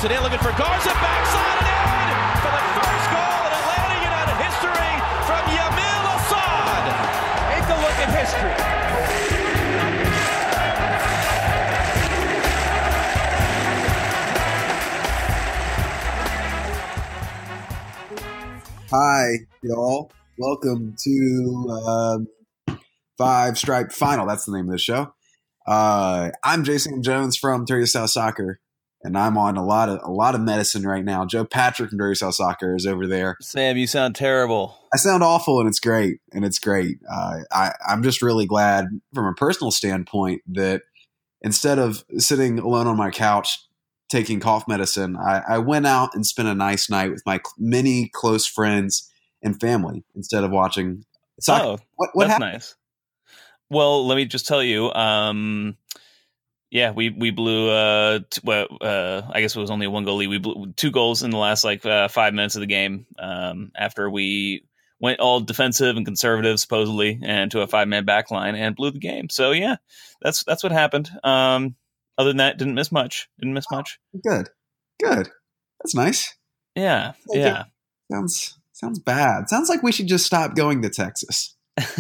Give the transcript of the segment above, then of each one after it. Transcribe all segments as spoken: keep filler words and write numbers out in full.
Dumps it in, looking for Garza, backside and in for the first goal in Atlanta United history from Yamil Asad. Take a look at history. Hi, y'all. Welcome to um, Five Stripe Final. That's the name of the show. Uh, I'm Jason Jones from Dirty South Soccer, and I'm on a lot of a lot of medicine right now. Joe Patrick from Dirty South Soccer is over there. Sam, you sound terrible. I sound awful, and it's great, and it's great. Uh, I, I'm just really glad, from a personal standpoint, that instead of sitting alone on my couch taking cough medicine, I, I went out and spent a nice night with my many close friends and family instead of watching soccer. Oh, what, what that's happened? nice. Well, let me just tell you. Um, yeah, we we blew. Uh, t- well, uh, I guess it was only a one goal lead. We blew two goals in the last like uh, five minutes of the game. Um, after we went all defensive and conservative, supposedly, and to a five man back line and blew the game. So yeah, that's that's what happened. Um, other than that, didn't miss much. Didn't miss much. Good, good. That's nice. Yeah, Okay. yeah. Sounds sounds bad. Sounds like we should just stop going to Texas.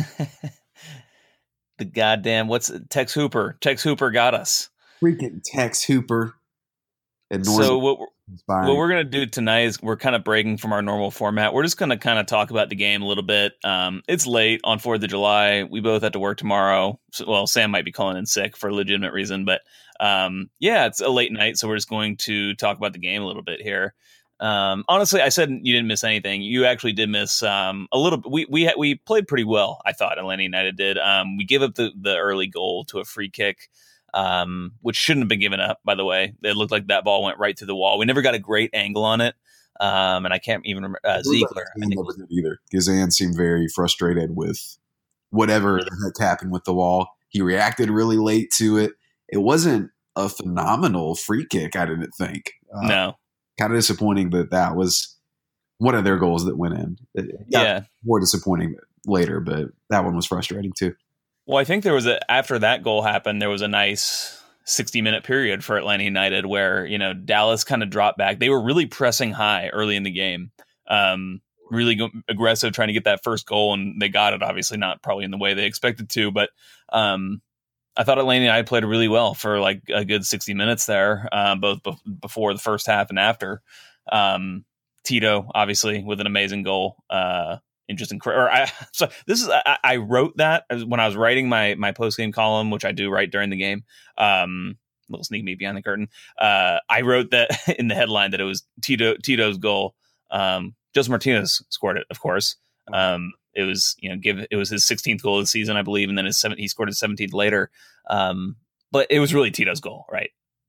The goddamn what's Tex Hooper? Tex Hooper got us. Freaking Tex Hooper. And So what we're, inspiring. what we're gonna do tonight is we're kind of breaking from our normal format. We're just gonna kind of talk about the game a little bit. Um, it's late on Fourth of July. We both have to work tomorrow. So, well, Sam might be calling in sick for a legitimate reason, but um, yeah, it's a late night, so we're just going to talk about the game a little bit here. Um, honestly, I said you didn't miss anything. You actually did miss um, a little. We we ha- we played pretty well. I thought Atlanta United did. Um, we gave up the the early goal to a free kick, um, which shouldn't have been given up. By the way, it looked like that ball went right through the wall. We never got a great angle on it, um, and I can't even remember uh, Ziegler. I think never did either. Gazan seemed very frustrated with whatever the heck happened with the wall. He reacted really late to it. It wasn't a phenomenal free kick, I didn't think. Uh, no. Kind of disappointing that that was one of their goals that went in. It got Yeah. more disappointing later, but that one was frustrating too. Well, I think there was a after that goal happened, there was a nice sixty minute period for Atlanta United where, you know, Dallas kind of dropped back. They were really pressing high early in the game, um, really go- aggressive, trying to get that first goal, and they got it. Obviously, not probably in the way they expected to, but um, I thought Atlanta United played really well for like a good sixty minutes there, uh, both be- before the first half and after. Um, Tito, obviously, with an amazing goal. Uh, interesting. Or I, so this is I, I wrote that as when I was writing my my post game column, which I do write during the game. Um, little sneak me behind the curtain. Uh, I wrote that in the headline that it was Tito Tito's goal. Um, Jose Martinez scored it, of course. Um, it was, you know, give it was his sixteenth goal of the season, I believe, and then his seven, he scored his seventeenth later. Um, but it was really Tito's goal, right?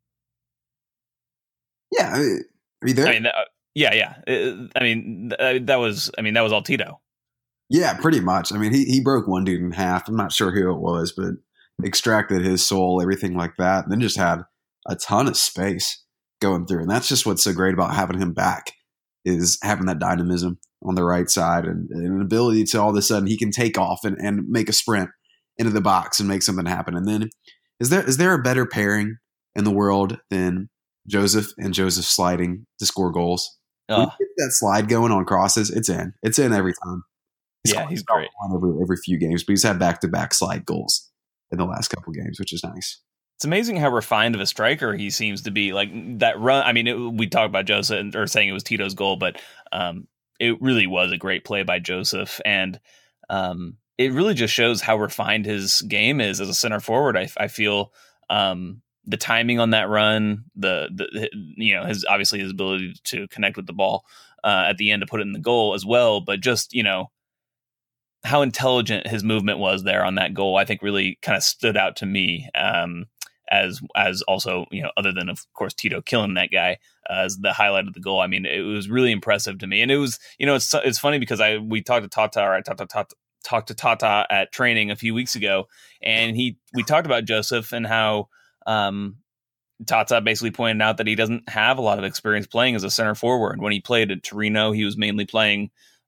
Yeah, I mean, are you there? I mean, uh, yeah, yeah. Uh, I mean, th- that was, I mean, that was all Tito. Yeah, pretty much. I mean, he he broke one dude in half. I'm not sure who it was, but extracted his soul, everything like that, and then just had a ton of space going through. And that's just what's so great about having him back, is having that dynamism on the right side and, and an ability to all of a sudden he can take off and, and make a sprint into the box and make something happen. And then is there is there a better pairing in the world than Joseph and Joseph sliding to score goals? Oh. When you get that slide going on crosses, it's in. It's in every time. He's Yeah, he's great. On every, every few games, but he's had back-to-back slide goals in the last couple games, which is nice. It's amazing how refined of a striker he seems to be. Like that run. I mean, it, we talk about Joseph or saying it was Tito's goal, but um, it really was a great play by Joseph, and um, it really just shows how refined his game is as a center forward. I, I feel um, the timing on that run, the the you know his obviously his ability to connect with the ball uh, at the end to put it in the goal as well, but just you know how intelligent his movement was there on that goal, I think really kind of stood out to me. Um, as as also, you know, other than, of course, Tito killing that guy uh, as the highlight of the goal. I mean, it was really impressive to me. And it was, you know, it's it's funny because I we talked to Tata, or I talked to Tata, talked to Tata at training a few weeks ago, and he we talked about Joseph and how um, Tata basically pointed out that he doesn't have a lot of experience playing as a center forward. When he played at Torino, he was mainly playing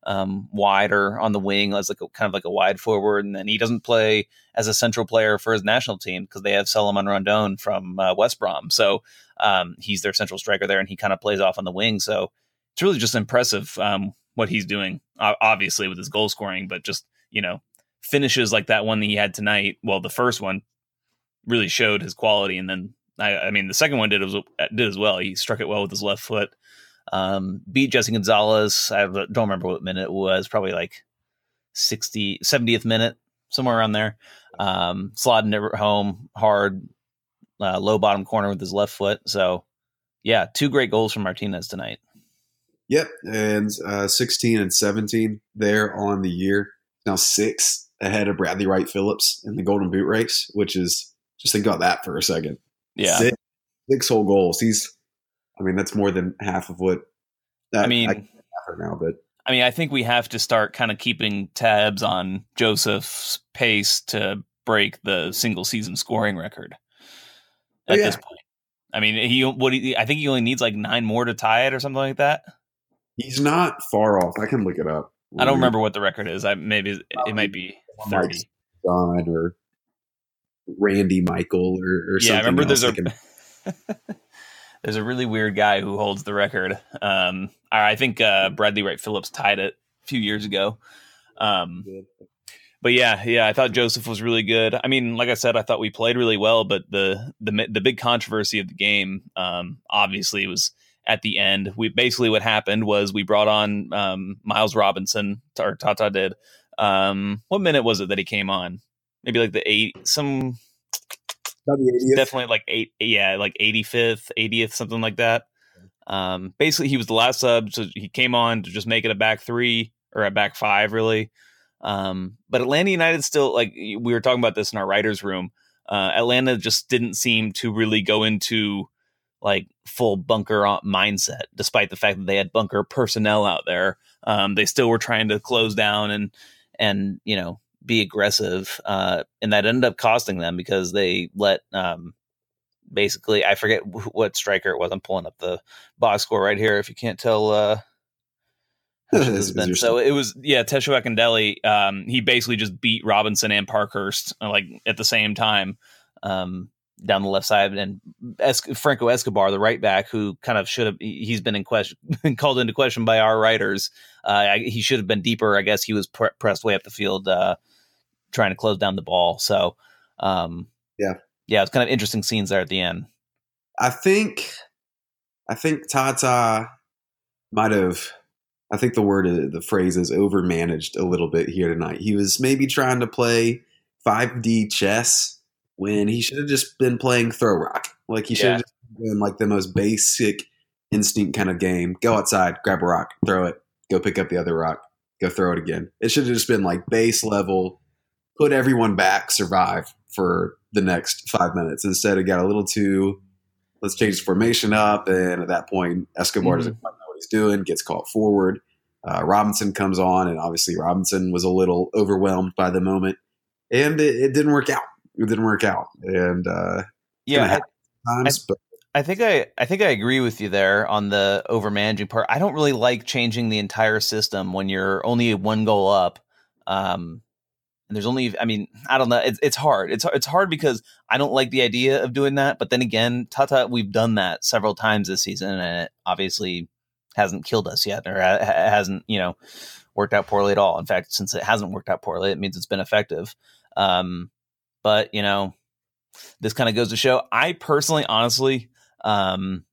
um, wider on the wing as like a, kind of like a wide forward, and then he doesn't play as a central player for his national team because they have Solomon Rondon from uh, West Brom, so um, he's their central striker there, and he kind of plays off on the wing. So it's really just impressive um, what he's doing, obviously with his goal scoring, but just you know finishes like that one that he had tonight. Well, the first one really showed his quality, and then I, I mean the second one did as did as well. He struck it well with his left foot. Um, beat Jesse Gonzalez. I don't remember what minute it was, probably like sixty, seventieth minute, somewhere around there. Um, sliding it home hard, uh, low bottom corner with his left foot. So, yeah, two great goals from Martinez tonight. Yep, and uh, sixteen and seventeen there on the year. Now six ahead of Bradley Wright Phillips in the Golden Boot race, which is, just think about that for a second. Yeah. Six, six whole goals. He's I mean, that's more than half of what. Uh, I mean, I can't right now, but I mean, I think we have to start kind of keeping tabs on Joseph's pace to break the single season scoring record at oh, yeah. this point. I mean, he what he, I think he only needs like nine more to tie it or something like that. He's not far off. I can look it up. I don't remember what the record is. I maybe it might be thirty. Don or Randy Michael or, or yeah, something. I remember else. there's a. Can... There's a really weird guy who holds the record. Um, I think uh, Bradley Wright Phillips tied it a few years ago. Um, but yeah, yeah, I thought Joseph was really good. I mean, like I said, I thought we played really well, but the the the big controversy of the game, um, obviously, was at the end. We basically what happened was we brought on um, Miles Robinson, or Tata did. Um, what minute was it that he came on? Maybe like the eight some. Definitely like eight, yeah, like eighty-fifth, eightieth, something like that. Um, basically, he was the last sub, so he came on to just make it a back three or a back five, really. Um, but Atlanta United still, like we were talking about this in our writers' room. Uh, Atlanta just didn't seem to really go into like full bunker mindset, despite the fact that they had bunker personnel out there. Um, they still were trying to close down and and you know. be aggressive, uh, and that ended up costing them because they let um, basically I forget w- what striker it was. I'm pulling up the box score right here. If you can't tell, uh, how much this has been. So it was yeah, Tesho Akindele. Um, he basically just beat Robinson and Parkhurst uh, like at the same time um, down the left side, and es- Franco Escobar, the right back, who kind of should have he's been in question, called into question by our writers. Uh, I, he should have been deeper. I guess he was pre- pressed way up the field. Uh, trying to close down the ball. So, um, yeah, yeah, it's kind of interesting scenes there at the end. I think, I think Tata might have, I think the word, the phrase is overmanaged a little bit here tonight. He was maybe trying to play five D chess when he should have just been playing throw rock. Like he should have yeah. just been like the most basic instinct kind of game. Go outside, grab a rock, throw it, go pick up the other rock, go throw it again. It should have just been like base level, put everyone back, survive for the next five minutes. Instead, it got a little too, let's change the formation up. And at that point, Escobar mm-hmm. doesn't quite know what he's doing, gets caught forward. Uh, Robinson comes on, and obviously Robinson was a little overwhelmed by the moment. And it, it didn't work out. It didn't work out. And uh, yeah, I, times, I, but. I think I, I think I agree with you there on the overmanaging part. I don't really like changing the entire system when you're only one goal up. Um, And there's only, I mean, I don't know. It's it's hard. It's it's hard because I don't like the idea of doing that. But then again, Tata, we've done that several times this season, and it obviously hasn't killed us yet, or ha- hasn't, you know, worked out poorly at all. In fact, since it hasn't worked out poorly, it means it's been effective. Um, but you know, this kind of goes to show. I personally, honestly, um,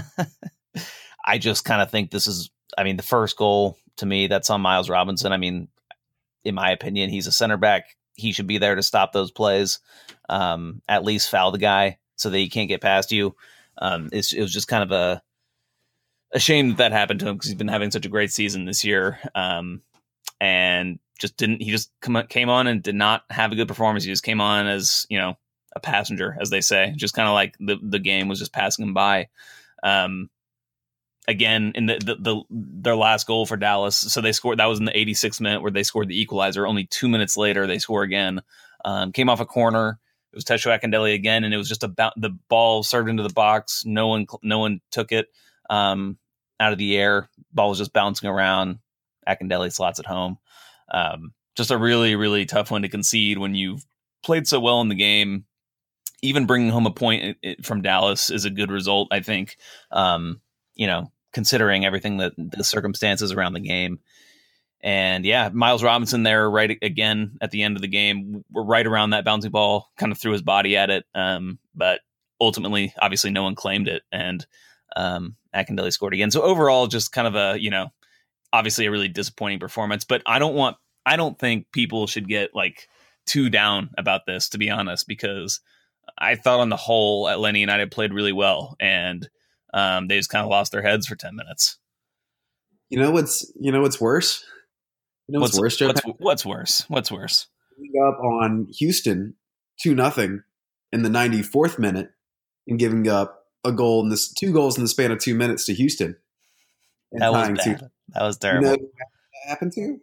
I just kind of think this is. I mean, the first goal to me, that's on Miles Robinson. I mean. In my opinion, he's a center back. He should be there to stop those plays, um, at least foul the guy so that he can't get past you. Um, it's, it was just kind of a a shame that that happened to him because he's been having such a great season this year, um, and just didn't. He just come, came on and did not have a good performance. He just came on as you know a passenger, as they say, just kind of like the the game was just passing him by. Um, Again, in the, the the their last goal for Dallas, so they scored. That was in the eighty-sixth minute where they scored the equalizer. Only two minutes later, they score again. Um, came off a corner. It was Tesho Akindele again, and it was just about the ball served into the box. No one, no one took it um, out of the air. Ball was just bouncing around. Akindele slots at home. Um, just a really, really tough one to concede when you've played so well in the game. Even bringing home a point from Dallas is a good result, I think, um, you know, considering everything that the circumstances around the game. And yeah, Miles Robinson there right again at the end of the game. We're right around that bouncing ball, kind of threw his body at it. Um, but ultimately, obviously, no one claimed it. And um, Akindele scored again. So overall, just kind of a, you know, obviously a really disappointing performance. But I don't want, I don't think people should get like too down about this, to be honest, because I thought on the whole Atlanta United played really well. And um, they just kind of lost their heads for ten minutes. You know what's, you know what's worse? You know what's, what's worse, Joe? What's, what's worse? What's worse? Giving up on Houston two nothing in the ninety-fourth minute and giving up a goal in this two goals in the span of two minutes to Houston. That was bad. Two. That was terrible. You know what happened to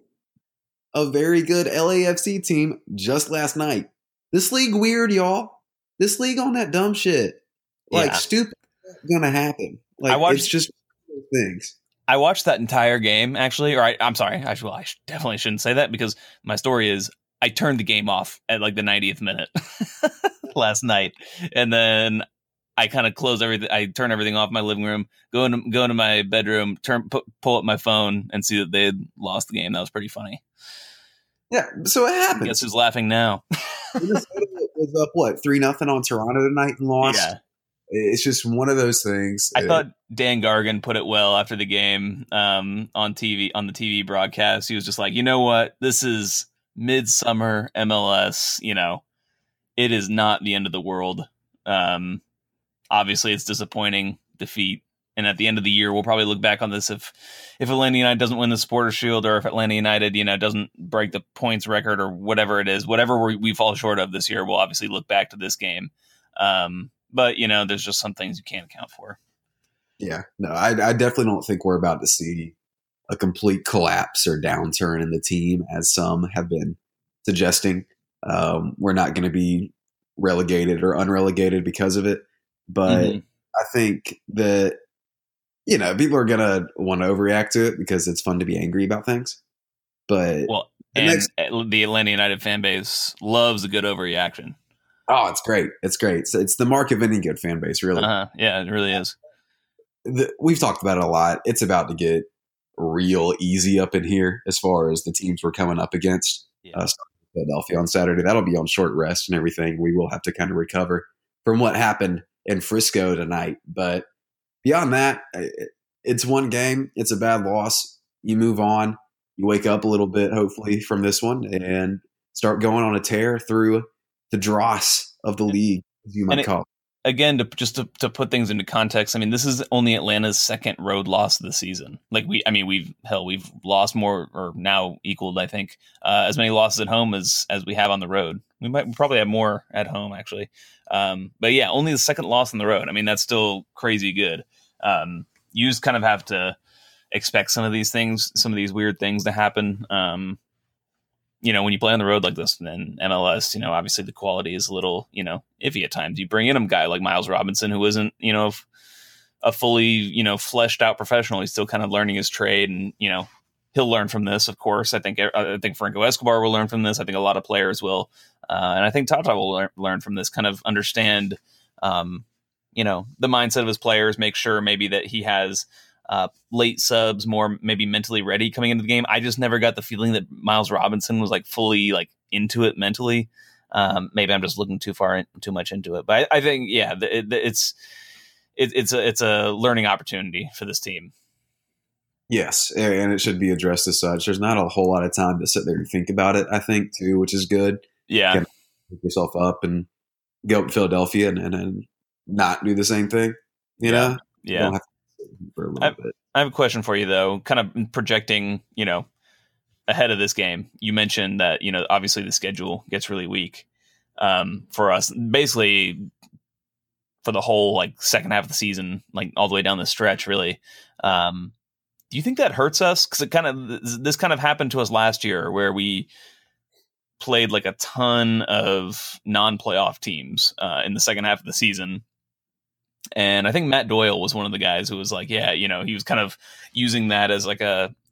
a very good L A F C team just last night. This league weird, y'all. This league on that dumb shit. Like yeah. Stupid gonna happen. Like I watched, it's just things. I watched that entire game, actually, or I, I'm sorry, I, well, I definitely shouldn't say that because my story is I turned the game off at like the ninetieth minute last night, and then I kind of close everything. I turn everything off in my living room, go into go into my bedroom, turn pu- pull up my phone, and see that they had lost the game. That was pretty funny. Yeah, so it happened. Guess who's laughing now? Minnesota was up what three nothing on Toronto tonight and lost. Yeah. It's just one of those things. I thought Dan Gargan put it well after the game um, on T V, on the T V broadcast. He was just like, you know what? This is midsummer M L S. You know, it is not the end of the world. Um, obviously, it's disappointing defeat. And at the end of the year, we'll probably look back on this if, if Atlanta United doesn't win the Supporters Shield or if Atlanta United, you know, doesn't break the points record or whatever it is, whatever we, we fall short of this year, we'll obviously look back to this game. Um, But, you know, there's just some things you can't account for. Yeah, no, I, I definitely don't think we're about to see a complete collapse or downturn in the team, as some have been suggesting. Um, we're not going to be relegated or unrelegated because of it. But mm-hmm. I think that, you know, people are going to want to overreact to it because it's fun to be angry about things. But well, the and next- the Atlanta United fan base loves a good overreaction. Oh, it's great. It's great. It's, it's the mark of any good fan base, really. Uh-huh. Yeah, it really is. The, we've talked about it a lot. It's about to get real easy up in here as far as the teams we're coming up against. Yeah. Uh, Philadelphia on Saturday. That'll be on short rest and everything. We will have to kind of recover from what happened in Frisco tonight. But beyond that, it's one game. It's a bad loss. You move on. You wake up a little bit, hopefully, from this one and start going on a tear through the dross of the league, as you might it, call it. Again, to just to, to put things into context, I mean, this is only Atlanta's second road loss of the season. Like we, I mean, we've hell, we've lost more or now equaled, I think, uh, as many losses at home as as we have on the road. We might probably have more at home actually, um, but yeah, only the second loss on the road. I mean, that's still crazy good. Um, you just kind of have to expect some of these things, some of these weird things to happen. Um, You know, when you play on the road like this in M L S, you know, obviously the quality is a little, you know, iffy at times. You bring in a guy like Miles Robinson, who isn't, you know, a fully, you know, fleshed out professional. He's still kind of learning his trade, and you know, he'll learn from this. Of course, I think I think Franco Escobar will learn from this. I think a lot of players will, uh, and I think Tata will learn, learn from this. Kind of understand, um, you know, the mindset of his players. Make sure maybe that he has. Uh, late subs, more maybe mentally ready coming into the game. I just never got the feeling that Miles Robinson was like fully like into it mentally. Um, maybe I'm just looking too far, in, too much into it. But I, I think, yeah, it, it's it, it's a it's a learning opportunity for this team. Yes, and it should be addressed as such. There's not a whole lot of time to sit there and think about it, I think, too, which is good. Yeah, you can pick yourself up and go up to Philadelphia and, and, and not do the same thing. You yeah. know, yeah. You don't have to for a little I, bit. I have a question for you though, kind of projecting, you know, ahead of this game. You mentioned that, you know, obviously the schedule gets really weak um, for us, basically for the whole like second half of the season, like all the way down the stretch, really. Um, do you think that hurts us? Because it kind of this kind of happened to us last year, where we played like a ton of non-playoff teams uh, in the second half of the season. And I think Matt Doyle was one of the guys who was like, yeah, you know, he was kind of using that as like a,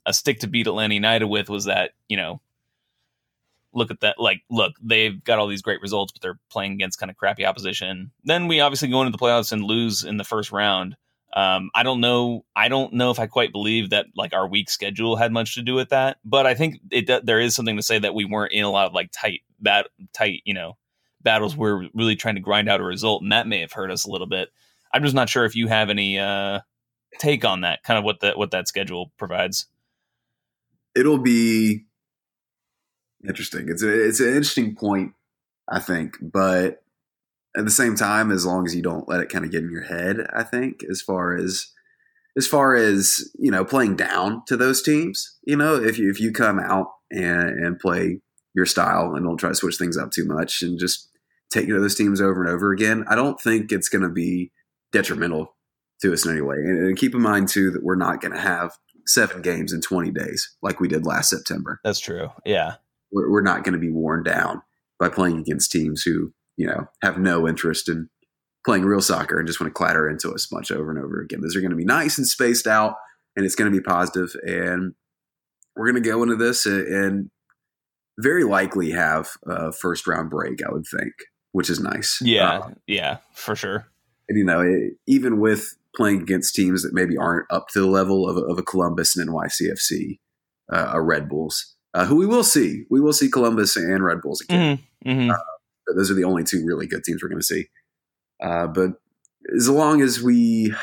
a stick to beat Atlanta United with was that, you know, look at that. Like, look, they've got all these great results, but they're playing against kind of crappy opposition. Then we obviously go into the playoffs and lose in the first round. Um, I don't know. I don't know if I quite believe that like our weak schedule had much to do with that, but I think it there is something to say that we weren't in a lot of like tight, bad, tight, you know, battles. We're really trying to grind out a result, and that may have hurt us a little bit. I'm just not sure if you have any uh, take on that, kind of what that what that schedule provides. It'll be interesting. It's a, it's an interesting point, I think, but at the same time, as long as you don't let it kind of get in your head, I think, as far as as far as, you know, playing down to those teams, you know, if you if you come out and, and play your style and don't try to switch things up too much and just take those teams over and over again, I don't think it's going to be detrimental to us in any way. And, and keep in mind, too, that we're not going to have seven games in twenty days like we did last September. That's true. Yeah. We're, we're not going to be worn down by playing against teams who, you know, have no interest in playing real soccer and just want to clatter into us much over and over again. Those are going to be nice and spaced out, and it's going to be positive. And we're going to go into this and very likely have a first round break, I would think, which is nice. Yeah, um, yeah, for sure. And, you know, it, even with playing against teams that maybe aren't up to the level of, of a Columbus and N Y C F C, uh, a Red Bulls, uh, who we will see. We will see Columbus and Red Bulls again. Mm-hmm, mm-hmm. Uh, but those are the only two really good teams we're going to see. Uh, but as long as we,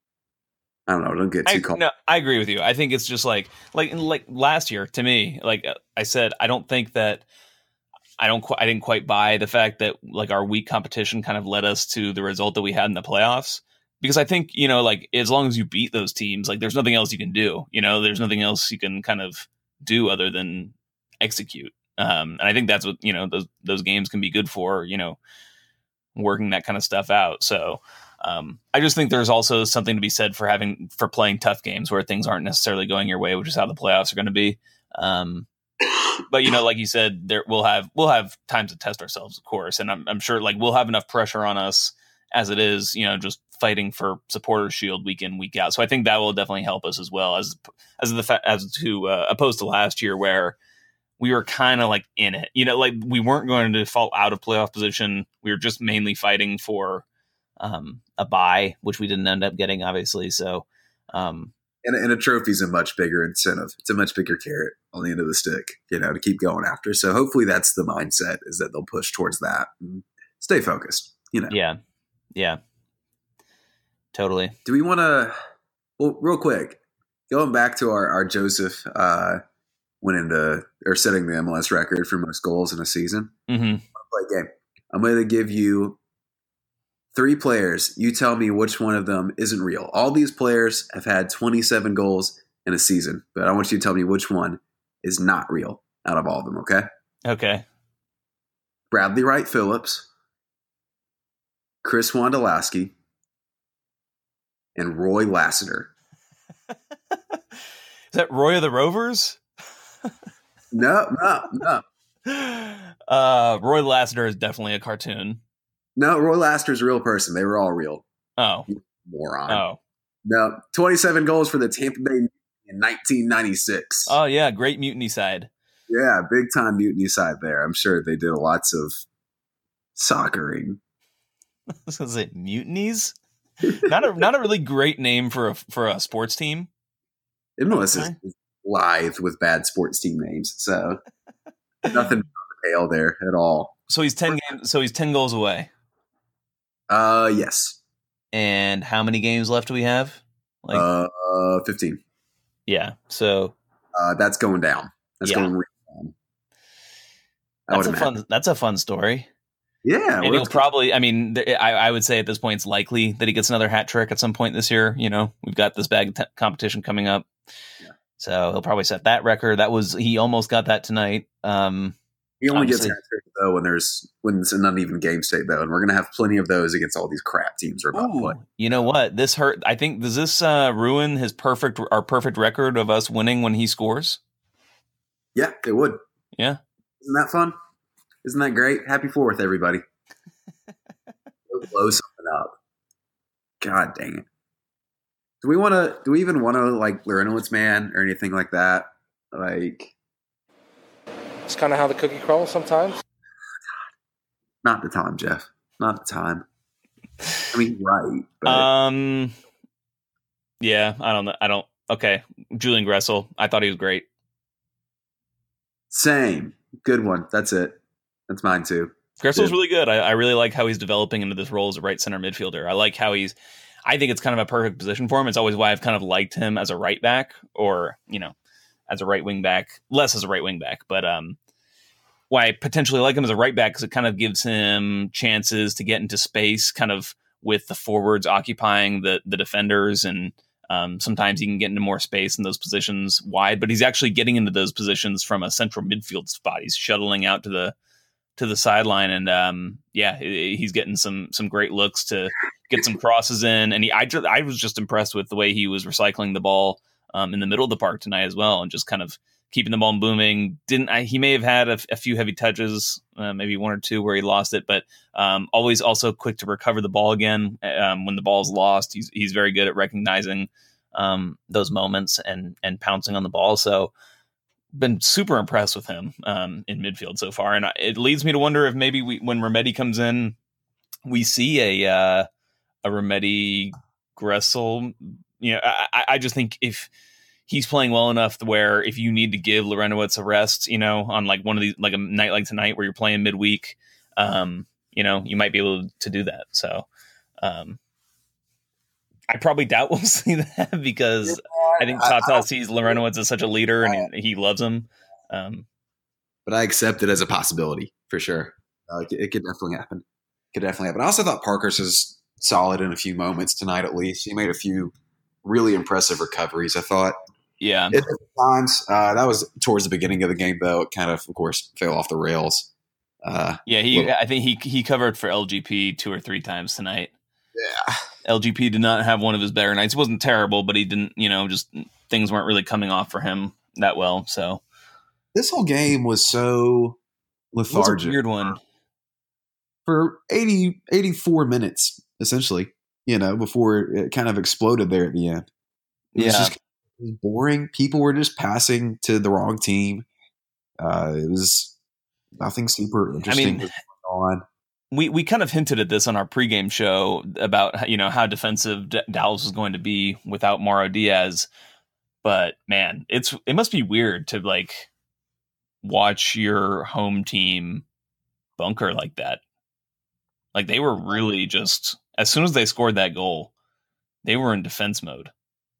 I don't know, don't get too I, caught. No, I agree with you. I think it's just like, like, like last year to me, like I said, I don't think that I don't, I didn't quite buy the fact that like our weak competition kind of led us to the result that we had in the playoffs. Because I think, you know, like as long as you beat those teams, like there's nothing else you can do, you know, there's nothing else you can kind of do other than execute. Um, and I think that's what, you know, those, those games can be good for, you know, working that kind of stuff out. So um, I just think there's also something to be said for having, for playing tough games where things aren't necessarily going your way, which is how the playoffs are going to be. Um, but, you know, like you said, there we'll have, we'll have times to test ourselves, of course. And I'm, I'm sure like we'll have enough pressure on us as it is, you know, just fighting for supporters shield week in, week out. So I think that will definitely help us as well as, as the, fa- as to, uh, opposed to last year where we were kind of like in it, you know, like we weren't going to fall out of playoff position. We were just mainly fighting for um, a bye, which we didn't end up getting, obviously. So, um, and, and a trophy is a much bigger incentive. It's a much bigger carrot on the end of the stick, you know, to keep going after. So hopefully that's the mindset, is that they'll push towards that and stay focused, you know? Yeah. Yeah. Totally. Do we want to, well, real quick, going back to our, our Joseph, uh, went into or setting the M L S record for most goals in a season. Mm-hmm. Play game. I'm going to give you three players. You tell me which one of them isn't real. All these players have had twenty-seven goals in a season, but I want you to tell me which one is not real out of all of them. Okay. Okay. Bradley Wright Phillips, Chris Wondolowski, and Roy Lassiter. Is that Roy of the Rovers? No, no, no. Uh, Roy Lassiter is definitely a cartoon. No, Roy Lassiter's a real person. They were all real. Oh. You moron. Oh. No, twenty-seven goals for the Tampa Bay in nineteen ninety-six. Oh, yeah. Great mutiny side. Yeah, big time mutiny side there. I'm sure they did lots of soccering. I was going to say mutinies? not a not a really great name for a for a sports team. M L S is lithe with bad sports team names, so nothing on the tail there at all. So he's ten games. So he's ten goals away. Uh, yes. And how many games left do we have? Like, uh, fifteen. Yeah. So uh, that's going down. That's yeah. going down. That's a fun. That's a fun story. Yeah, and he'll probably. I mean, I, I would say at this point it's likely that he gets another hat trick at some point this year. You know, we've got this bag t- competition coming up, yeah. So he'll probably set that record. That was he almost got that tonight. Um, he only gets hat trick though when there's when it's an uneven game state though, and we're gonna have plenty of those against all these crap teams we're about to play. You know what? This hurt. I think does this uh, ruin his perfect our perfect record of us winning when he scores? Yeah, it would. Yeah, isn't that fun? Isn't that great? Happy Fourth, everybody. Blow something up. God dang it. Do we want to? Do we even want to like Larentowicz man or anything like that? Like, it's kind of how the cookie crumbles sometimes. Not the time, Jeff. Not the time. I mean, right? But. Um. Yeah, I don't know. I don't. Okay, Julian Gressel. I thought he was great. Same. Good one. That's it. That's mine too. Gressel's really good. I, I really like how he's developing into this role as a right center midfielder. I like how he's. I think it's kind of a perfect position for him. It's always why I've kind of liked him as a right back, or you know, as a right wing back, less as a right wing back, but um, why I potentially like him as a right back because it kind of gives him chances to get into space, kind of with the forwards occupying the the defenders, and um, sometimes he can get into more space in those positions wide. But he's actually getting into those positions from a central midfield spot. He's shuttling out to the to the sideline, and um, yeah, he's getting some some great looks to get some crosses in. And he, I, just, I was just impressed with the way he was recycling the ball um, in the middle of the park tonight as well, and just kind of keeping the ball booming. Didn't I, he may have had a, a few heavy touches, uh, maybe one or two where he lost it, but um, always also quick to recover the ball again um, when the ball's lost. He's he's very good at recognizing um, those moments and and pouncing on the ball. So been super impressed with him um, in midfield so far, and it leads me to wonder if maybe we, when Remedi comes in, we see a uh, a Remedi Gressel. You know, I, I just think if he's playing well enough where if you need to give Larentowicz a rest, you know, on like one of these, like a night like tonight where you're playing midweek, um, you know, you might be able to do that. So um, I probably doubt we'll see that because yeah, I think Tata I, I, sees Larentowicz as such a leader and he, he loves him. Um, but I accept it as a possibility for sure. Uh, it, it could definitely happen. It could definitely happen. I also thought Parker's was solid in a few moments tonight, at least. He made a few really impressive recoveries, I thought. Yeah. At times, uh, that was towards the beginning of the game, though. It kind of, of course, fell off the rails. Uh, yeah, he. Little. I think he he covered for L G P two or three times tonight. Yeah. L G P did not have one of his better nights. It wasn't terrible, but he didn't, you know, just things weren't really coming off for him that well. So this whole game was so lethargic. It was a weird one. For eighty, eighty-four minutes, essentially, you know, before it kind of exploded there at the end. It was yeah. just it was boring. People were just passing to the wrong team. Uh, it was nothing super interesting I mean, on. We we kind of hinted at this on our pregame show about, you know, how defensive D- Dallas was going to be without Mauro Diaz. But man, it's it must be weird to like watch your home team bunker like that. Like they were really just, as soon as they scored that goal, they were in defense mode.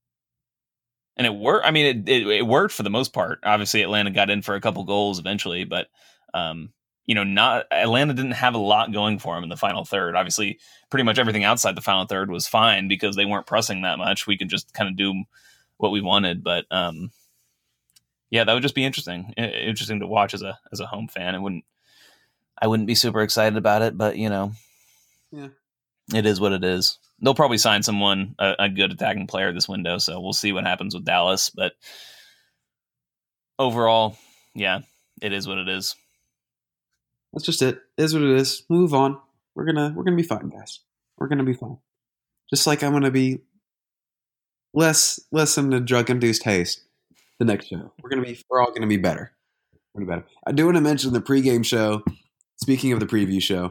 And it worked. I mean, it, it it worked for the most part. Obviously, Atlanta got in for a couple goals eventually, but um, you know, not Atlanta didn't have a lot going for them in the final third. Obviously, pretty much everything outside the final third was fine because they weren't pressing that much. We could just kind of do what we wanted. But um, yeah, that would just be interesting. Interesting to watch as a as a home fan. It wouldn't. I wouldn't be super excited about it, but you know, yeah, it is what it is. They'll probably sign someone, a, a good attacking player this window, so we'll see what happens with Dallas. But overall, yeah, it is what it is. That's just it. It is what it is. Move on. We're gonna we're gonna be fine, guys. We're gonna be fine. Just like I'm gonna be less less in the drug induced haste the next show. We're gonna be we're all gonna be better. We're gonna be better. I do want to mention the pregame show. Speaking of the preview show,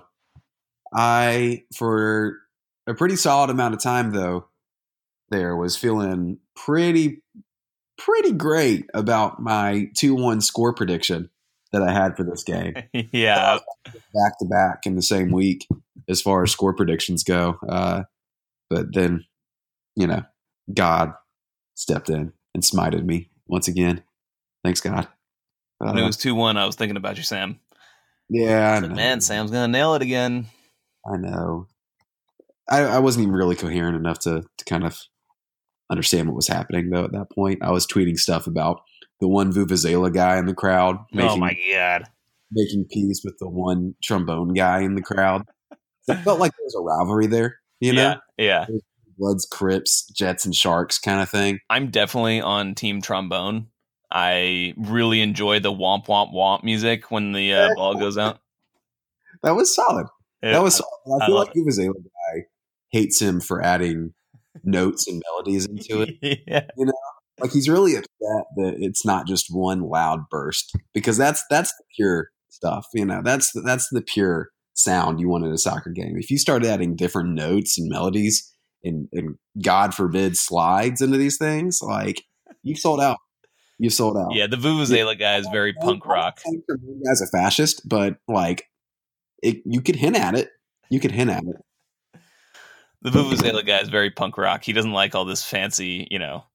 I, for a pretty solid amount of time, though, there was feeling pretty, pretty great about my two one score prediction that I had for this game. Yeah. Back to back in the same week as far as score predictions go. Uh, but then, you know, God stepped in and smited me once again. Thanks, God. Uh, when it was two one, I was thinking about you, Sam. Yeah, I like, know. Man, Sam's gonna nail it again. I know. I, I wasn't even really coherent enough to to kind of understand what was happening though. At that point, I was tweeting stuff about the one Vuvuzela guy in the crowd. Making, oh my god! Making peace with the one trombone guy in the crowd. It felt like there was a rivalry there. You know, yeah, yeah. Bloods, Crips, Jets, and Sharks kind of thing. I'm definitely on Team Trombone. I really enjoy the womp womp womp music when the uh, ball goes out. That was solid. Yeah, that was solid. I feel I like Vuvuzela guy hates him for adding notes and melodies into it. Yeah. You know, like he's really upset that it's not just one loud burst, because that's that's the pure stuff. You know, that's that's the pure sound you want in a soccer game. If you start adding different notes and melodies and, and God forbid slides into these things, like you've sold out. You've sold out. Yeah, the Vuvuzela guy is very punk rock. The guy's a fascist, but like it, you could hint at it. You could hint at it. The Vuvuzela guy is very punk rock. He doesn't like all this fancy, you know,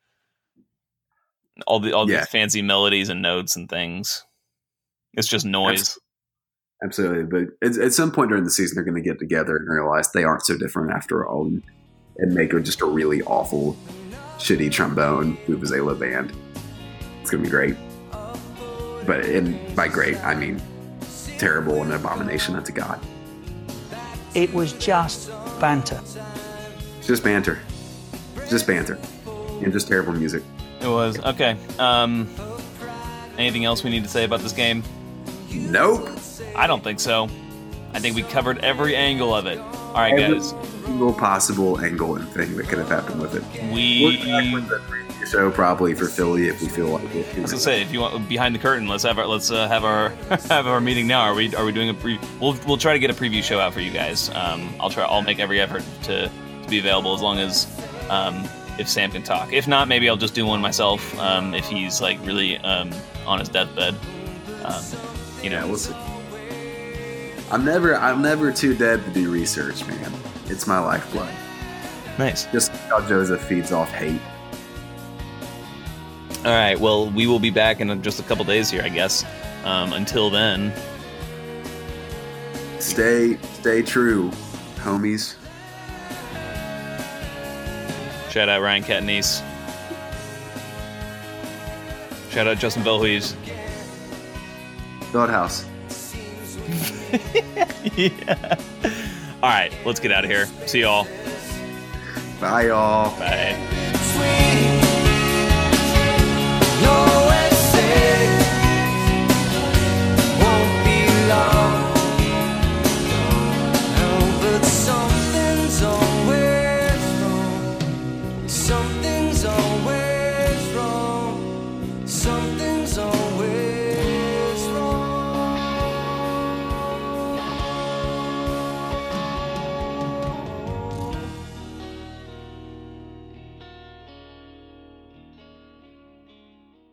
all the all Yeah. these fancy melodies and notes and things. It's just noise. Absolutely. But at, at some point during the season, they're going to get together and realize they aren't so different after all, and, and make it just a really awful, shitty trombone Vuvuzela band. It's going to be great. But and by great, I mean terrible and abomination unto God. It was just banter. It's just banter. It's just banter. And just terrible music. It was. Okay. Um, anything else we need to say about this game? Nope. I don't think so. I think we covered every angle of it. All right, Every guys. single possible angle and thing that could have happened with it. We. We're back with the preview show probably for Philly if we feel like it. I was gonna say, if you want behind the curtain, let's have our let's uh, have our have our meeting now. Are we are we doing a pre? We'll we'll try to get a preview show out for you guys. Um, I'll try. I'll make every effort to, to be available as long as um, if Sam can talk. If not, maybe I'll just do one myself. Um, if he's like really um, on his deathbed. Um, you know, Yeah, we'll see. I'm never I'm never too dead to do research, man. It's my lifeblood. nice. Just how Joseph feeds off hate. All right. Well, we will be back in just a couple days here, I guess. Um, until then, Stay stay true, homies. shout out Ryan Catanese. Shout out Justin Belhuis. Doghouse. Yeah. All right. Let's get out of here. See y'all. Bye, y'all. Bye. Sweet.